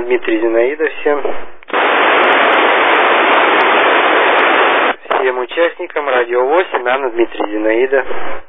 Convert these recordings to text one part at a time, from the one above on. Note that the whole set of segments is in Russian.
Дмитрий, Зинаида, всем участникам Радио 8, Анна, Дмитрий, Зинаида.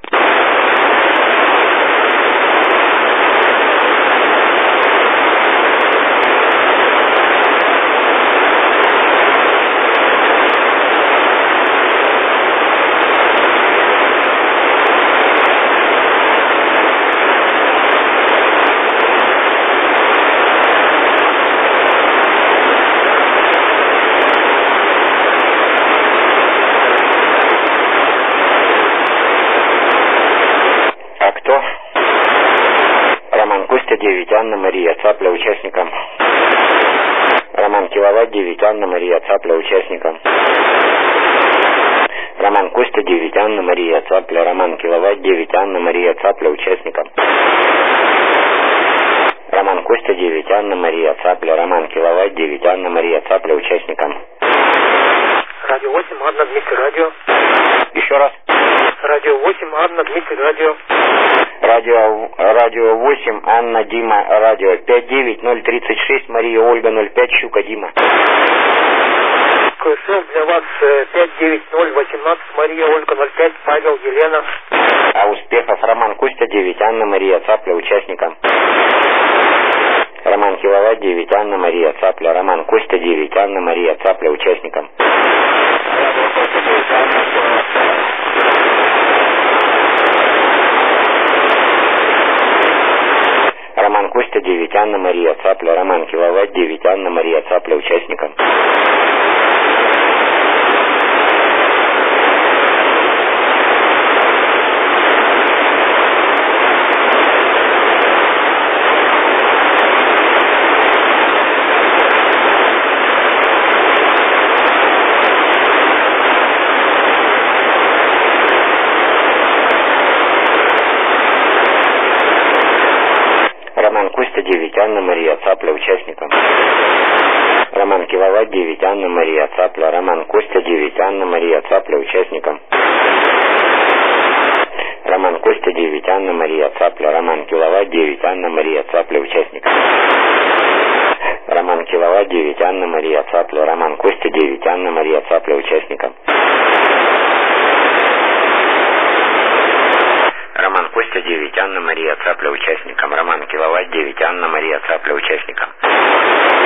Роман Костя 9, Анна Мария Цапля участникам. Роман Киловатт 9, Анна Мария Цапля участникам. Роман Костя 9, Анна Мария Цапля. Роман Киловатт 9, Анна Мария Цапля участникам. Роман Костя 9, Анна Мария Цапля. Роман Киловатт 9, Анна Мария Цапля участникам. Радио 8, Анна, Дмитрий, радио. Еще раз. Радио 8, Анна, Дмитрий, радио. Радио 8, Анна, Дима, радио 59036, Мария, Ольга 05, Щука, Дима. КСЛ для вас 59018, Мария, Ольга 05, Павел, Елена. А успехов. Роман Костя 9, Анна Мария Цапля участникам. Роман Киловатт 9, Анна Мария Цапля. Роман Костя 9, Анна Мария Цапля участникам. Роман Костя 9, Анна Мария Цапля. Роман Киловатт 9, Анна Мария Цапля участникам. Роман Костя 9, Анна Мария Цапля участникам. Роман Киловатт 9, Анна Мария Цапля. Роман Костя 9, Анна Мария Цапля участникам. Роман Костя 9, Анна Мария Цапля. Роман Киловатт 9, Анна Мария Цапля участникам. Роман Киловатт 9, Анна Мария Цапля. Роман Костя 9, Анна Мария Цапля участникам. Роман Костя 9, Анна Мария Цапля участникам. Роман Киловатт 9, Анна Мария Цапля участникам.